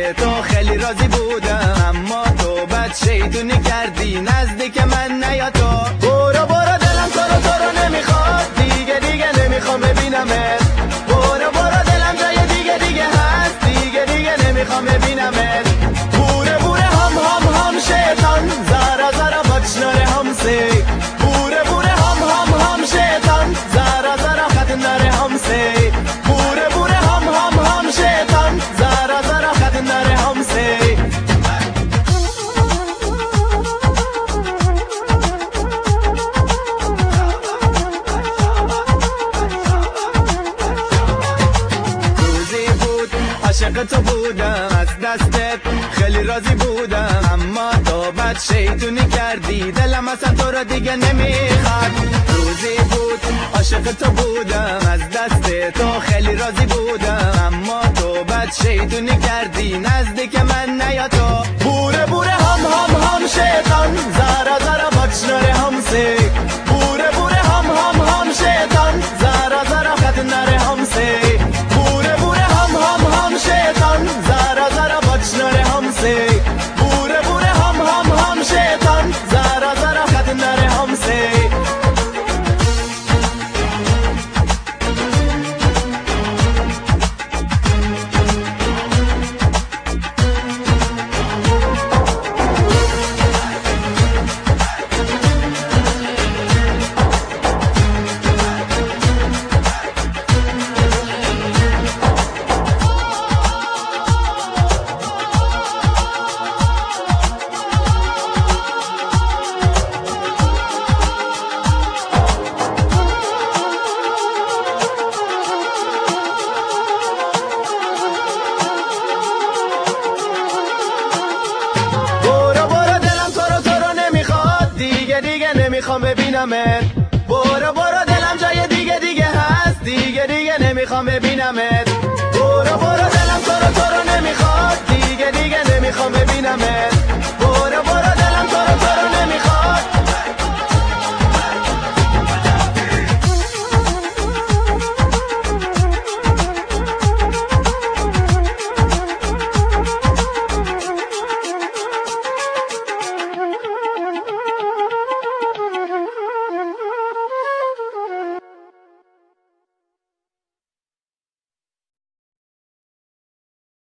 تو خیلی راضی بودم، اما تو بد شیطونی کردی نزدیک من نیا تو. برو برو دلم تو رو نمیخواد، دیگه نمیخوام ببینمت. برو برو دلم جای دیگه هست، دیگه نمیخوام ببینمت. بوره بوره هم شیطان، زارا بچناره همسه. بوره بوره هم شیطان، زارا خط نره همسه. بوره بوره هم شیطان، زارا خط نره همسه. روزی بود عاشق تو بودم، از دستت خیلی راضی بودم، اما تو بد شیطونی کردی دلم اصلا تو رو دیگه نمیخواد. روزی بود عاشق تو بودم، از دست تو خیلی راضی بودم، اما تو بد شیطونی کردی نزدیک من نیا تو. بوره بوره هم شیطان، زارا بچناره همسه. بوره بوره هم شیطان، زارا خط نره همسه. بوره بوره هم شیطان، زارا بچناره همسه. بوره بوره هم شیطان، زارا خط نره همسه. نمیخوام ببینمت. برو برو دلم جای دیگه هست، دیگه نمیخوام ببینمت. برو برو دلم تو رو نمیخواد، دیگه نمیخوام ببینمت. برو برو دلم تو رو نمیخواد،